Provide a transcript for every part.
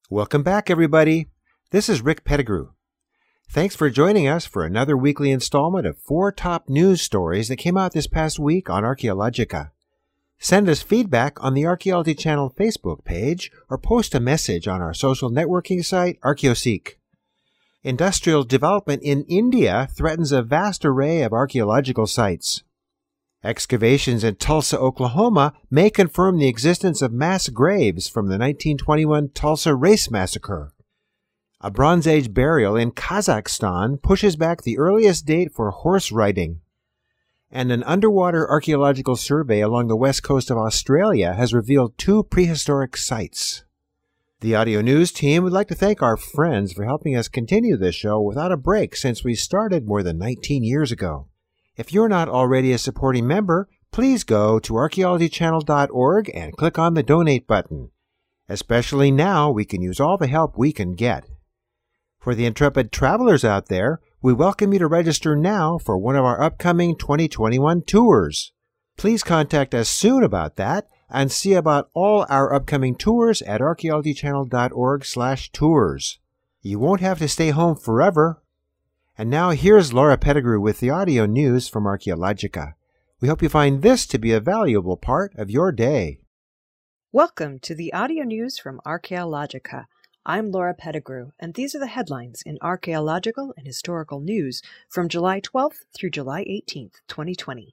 Welcome back, everybody. This is Rick Pettigrew. Thanks for joining us for another weekly installment of 4 top news stories that came out this past week on Archaeologica. Send us feedback on the Archaeology Channel Facebook page or post a message on our social networking site, ArchaeoSeek. Industrial development in India threatens a vast array of archaeological sites. Excavations in Tulsa, Oklahoma may confirm the existence of mass graves from the 1921 Tulsa Race Massacre. A Bronze Age burial in Kazakhstan pushes back the earliest date for horse riding. And an underwater archaeological survey along the west coast of Australia has revealed 2 prehistoric sites. The Audio News team would like to thank our friends for helping us continue this show without a break since we started more than 19 years ago. If you're not already a supporting member, please go to archaeologychannel.org and click on the donate button. Especially now, we can use all the help we can get. For the intrepid travelers out there, we welcome you to register now for one of our upcoming 2021 tours. Please contact us soon about that and see about all our upcoming tours at archaeologychannel.org/tours. You won't have to stay home forever. And now here's Laura Pettigrew with the audio news from Archaeologica. We hope you find this to be a valuable part of your day. Welcome to the audio news from Archaeologica. I'm Laura Pettigrew, and these are the headlines in archaeological and historical news from July 12th through July 18th, 2020.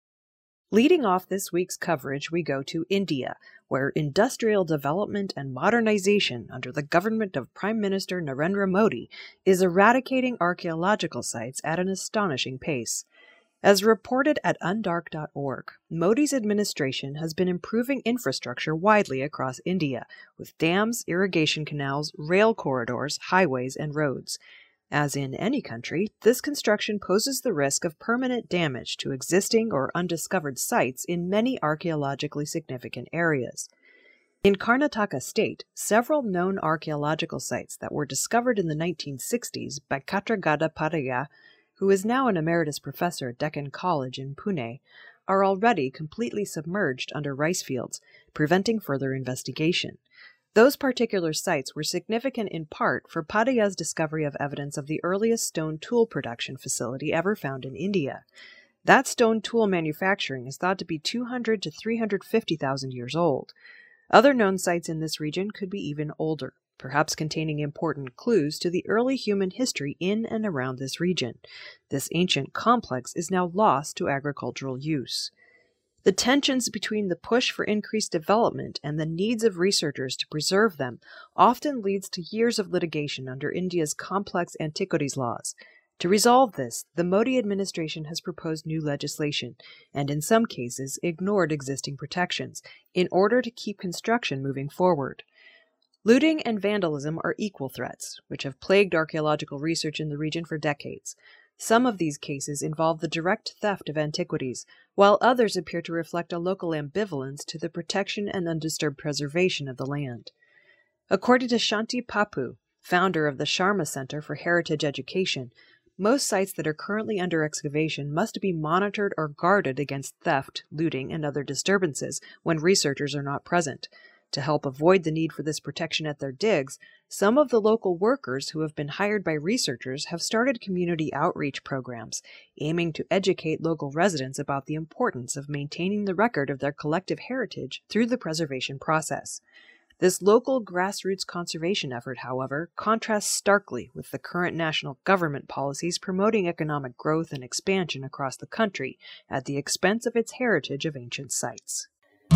Leading off this week's coverage, we go to India, where industrial development and modernization under the government of Prime Minister Narendra Modi is eradicating archaeological sites at an astonishing pace. As reported at undark.org, Modi's administration has been improving infrastructure widely across India, with dams, irrigation canals, rail corridors, highways, and roads. As in any country, this construction poses the risk of permanent damage to existing or undiscovered sites in many archaeologically significant areas. In Karnataka state, several known archaeological sites that were discovered in the 1960s by Kattaragada Padaya, who is now an emeritus professor at Deccan College in Pune, are already completely submerged under rice fields, preventing further investigation. Those particular sites were significant in part for Padaya's discovery of evidence of the earliest stone tool production facility ever found in India. That stone tool manufacturing is thought to be 200 to 350,000 years old. Other known sites in this region could be even older, perhaps containing important clues to the early human history in and around this region. This ancient complex is now lost to agricultural use. The tensions between the push for increased development and the needs of researchers to preserve them often leads to years of litigation under India's complex antiquities laws. To resolve this, the Modi administration has proposed new legislation, and in some cases ignored existing protections, in order to keep construction moving forward. Looting and vandalism are equal threats, which have plagued archaeological research in the region for decades. Some of these cases involve the direct theft of antiquities, while others appear to reflect a local ambivalence to the protection and undisturbed preservation of the land. According to Shanti Papu, founder of the Sharma Center for Heritage Education, most sites that are currently under excavation must be monitored or guarded against theft, looting, and other disturbances when researchers are not present. To help avoid the need for this protection at their digs, some of the local workers who have been hired by researchers have started community outreach programs, aiming to educate local residents about the importance of maintaining the record of their collective heritage through the preservation process. This local grassroots conservation effort, however, contrasts starkly with the current national government policies promoting economic growth and expansion across the country at the expense of its heritage of ancient sites.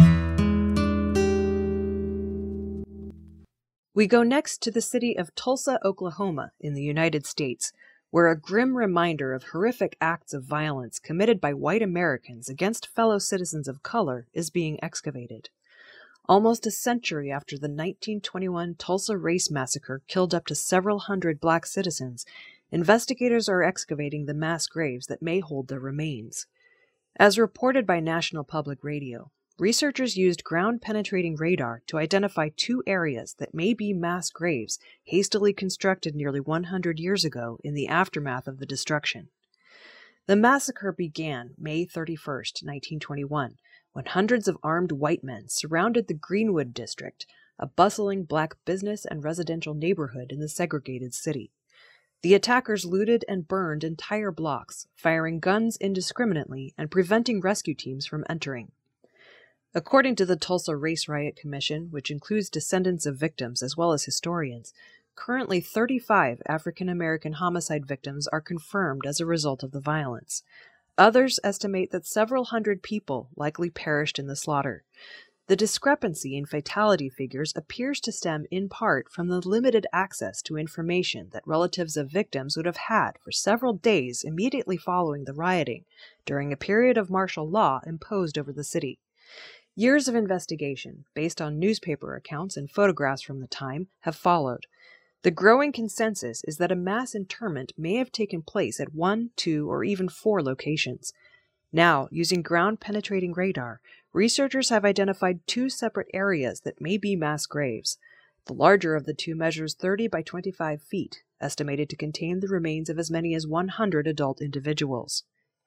We go next to the city of Tulsa, Oklahoma, in the United States, where a grim reminder of horrific acts of violence committed by white Americans against fellow citizens of color is being excavated. Almost a century after the 1921 Tulsa Race Massacre killed up to several hundred black citizens, investigators are excavating the mass graves that may hold their remains. As reported by National Public Radio, researchers used ground-penetrating radar to identify 2 areas that may be mass graves hastily constructed nearly 100 years ago in the aftermath of the destruction. The massacre began May 31, 1921, when hundreds of armed white men surrounded the Greenwood district, a bustling black business and residential neighborhood in the segregated city. The attackers looted and burned entire blocks, firing guns indiscriminately and preventing rescue teams from entering. According to the Tulsa Race Riot Commission, which includes descendants of victims as well as historians, currently 35 African American homicide victims are confirmed as a result of the violence. Others estimate that several hundred people likely perished in the slaughter. The discrepancy in fatality figures appears to stem in part from the limited access to information that relatives of victims would have had for several days immediately following the rioting, during a period of martial law imposed over the city. Years of investigation, based on newspaper accounts and photographs from the time, have followed. The growing consensus is that a mass interment may have taken place at 1, 2, or even 4 locations. Now, using ground-penetrating radar, researchers have identified 2 separate areas that may be mass graves. The larger of the 2 measures 30 by 25 feet, estimated to contain the remains of as many as 100 adult individuals.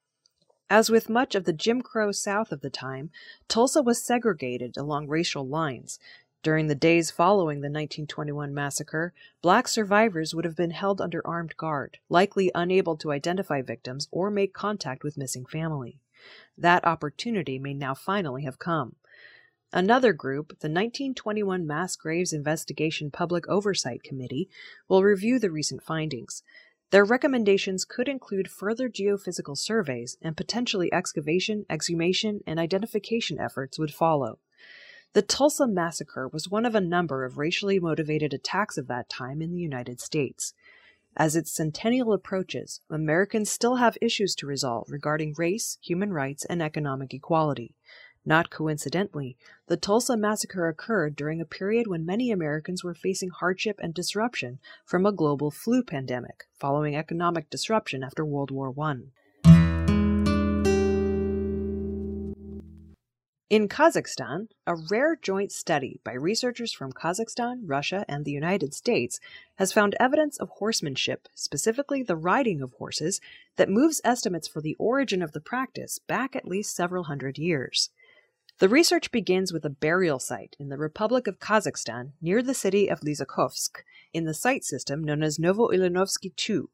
As with much of the Jim Crow South of the time, Tulsa was segregated along racial lines. During the days following the 1921 massacre, black survivors would have been held under armed guard, likely unable to identify victims or make contact with missing family. That opportunity may now finally have come. Another group, the 1921 Mass Graves Investigation Public Oversight Committee, will review the recent findings. Their recommendations could include further geophysical surveys, and potentially excavation, exhumation, and identification efforts would follow. The Tulsa Massacre was one of a number of racially motivated attacks of that time in the United States. As its centennial approaches, Americans still have issues to resolve regarding race, human rights, and economic equality. Not coincidentally, the Tulsa Massacre occurred during a period when many Americans were facing hardship and disruption from a global flu pandemic, following economic disruption after World War I. In Kazakhstan, a rare joint study by researchers from Kazakhstan, Russia, and the United States has found evidence of horsemanship, specifically the riding of horses, that moves estimates for the origin of the practice back at least several hundred years. The research begins with a burial site in the Republic of Kazakhstan near the city of Lysakovsk, in the site system known as Novoilinovsky II.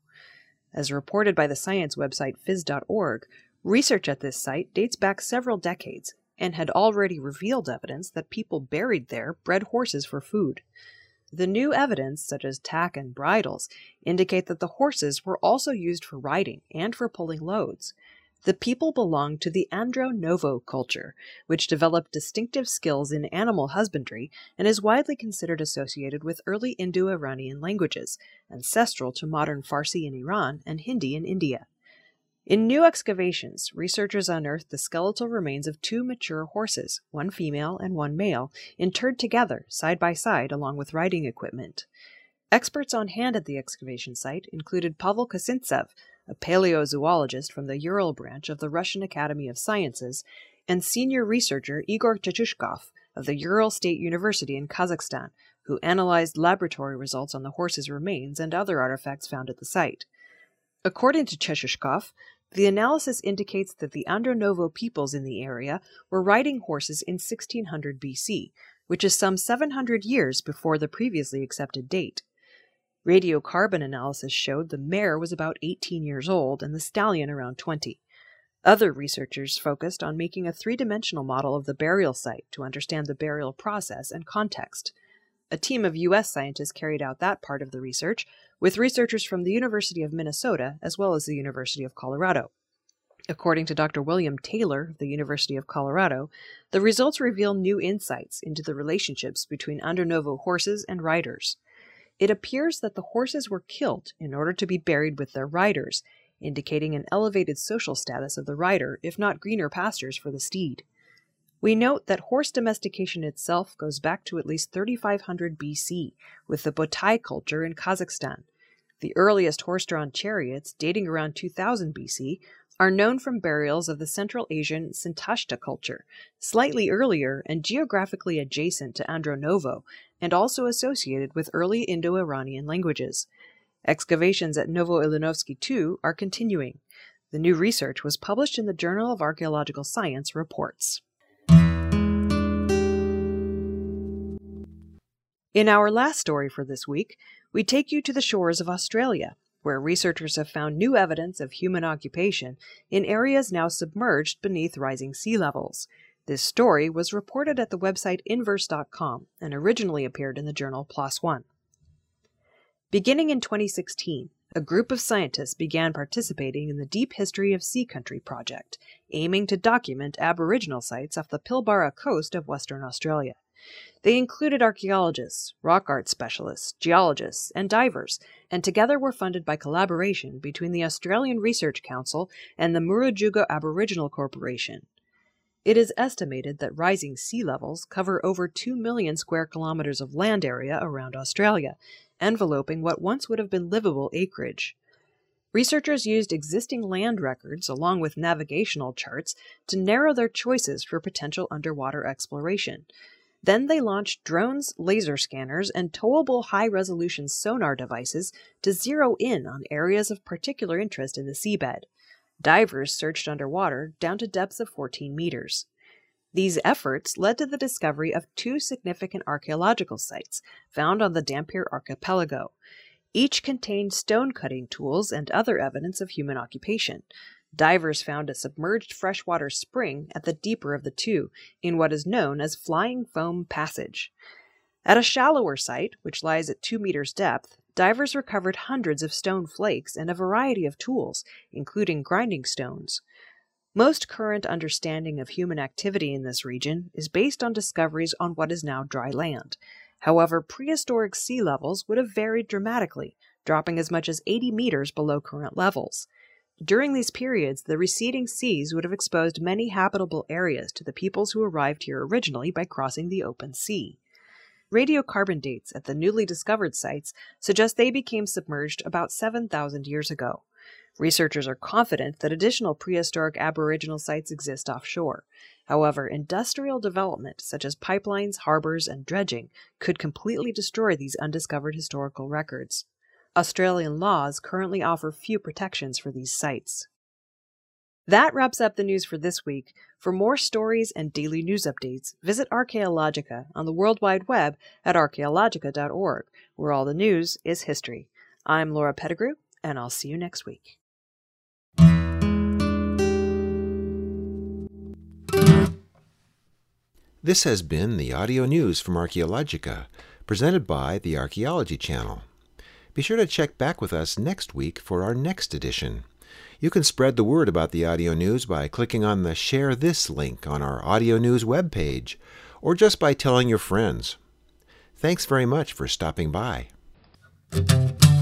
As reported by the science website phys.org, research at this site dates back several decades, and had already revealed evidence that people buried there bred horses for food. The new evidence, such as tack and bridles, indicate that the horses were also used for riding and for pulling loads. The people belonged to the Andro-Novo culture, which developed distinctive skills in animal husbandry and is widely considered associated with early Indo-Iranian languages, ancestral to modern Farsi in Iran and Hindi in India. In new excavations, researchers unearthed the skeletal remains of 2 mature horses, one female and one male, interred together, side by side, along with riding equipment. Experts on hand at the excavation site included Pavel Kosintsev, a paleozoologist from the Ural branch of the Russian Academy of Sciences, and senior researcher Igor Chechushkov of the Ural State University in Kazakhstan, who analyzed laboratory results on the horses' remains and other artifacts found at the site. According to Chechushkov, the analysis indicates that the Andro-Novo peoples in the area were riding horses in 1600 BC, which is some 700 years before the previously accepted date. Radiocarbon analysis showed the mare was about 18 years old and the stallion around 20. Other researchers focused on making a 3-dimensional model of the burial site to understand the burial process and context. A team of U.S. scientists carried out that part of the research, with researchers from the University of Minnesota as well as the University of Colorado. According to Dr. William Taylor of the University of Colorado, the results reveal new insights into the relationships between Andro-Novo horses and riders. It appears that the horses were killed in order to be buried with their riders, indicating an elevated social status of the rider, if not greener pastures for the steed. We note that horse domestication itself goes back to at least 3500 BC, with the Botai culture in Kazakhstan. The earliest horse-drawn chariots, dating around 2000 BC, are known from burials of the Central Asian Sintashta culture, slightly earlier and geographically adjacent to Andro-Novo, and also associated with early Indo-Iranian languages. Excavations at Novoilinovsky II are continuing. The new research was published in the Journal of Archaeological Science Reports. In our last story for this week, we take you to the shores of Australia, where researchers have found new evidence of human occupation in areas now submerged beneath rising sea levels. This story was reported at the website Inverse.com and originally appeared in the journal PLOS ONE. Beginning in 2016, a group of scientists began participating in the Deep History of Sea Country project, aiming to document Aboriginal sites off the Pilbara coast of Western Australia. They included archaeologists, rock art specialists, geologists, and divers, and together were funded by collaboration between the Australian Research Council and the Murujuga Aboriginal Corporation. It is estimated that rising sea levels cover over 2 million square kilometers of land area around Australia, enveloping what once would have been livable acreage. Researchers used existing land records along with navigational charts to narrow their choices for potential underwater exploration. Then they launched drones, laser scanners, and towable high-resolution sonar devices to zero in on areas of particular interest in the seabed. Divers searched underwater down to depths of 14 meters. These efforts led to the discovery of 2 significant archaeological sites found on the Dampier Archipelago. Each contained stone-cutting tools and other evidence of human occupation. Divers found a submerged freshwater spring at the deeper of the 2, in what is known as Flying Foam Passage. At a shallower site, which lies at 2 meters depth, divers recovered hundreds of stone flakes and a variety of tools, including grinding stones. Most current understanding of human activity in this region is based on discoveries on what is now dry land. However, prehistoric sea levels would have varied dramatically, dropping as much as 80 meters below current levels. During these periods, the receding seas would have exposed many habitable areas to the peoples who arrived here originally by crossing the open sea. Radiocarbon dates at the newly discovered sites suggest they became submerged about 7,000 years ago. Researchers are confident that additional prehistoric Aboriginal sites exist offshore. However, industrial development, such as pipelines, harbors, and dredging, could completely destroy these undiscovered historical records. Australian laws currently offer few protections for these sites. That wraps up the news for this week. For more stories and daily news updates, visit Archaeologica on the World Wide Web at archaeologica.org, where all the news is history. I'm Laura Pettigrew, and I'll see you next week. This has been the audio news from Archaeologica, presented by the Archaeology Channel. Be sure to check back with us next week for our next edition. You can spread the word about the audio news by clicking on the Share This link on our audio news webpage, or just by telling your friends. Thanks very much for stopping by.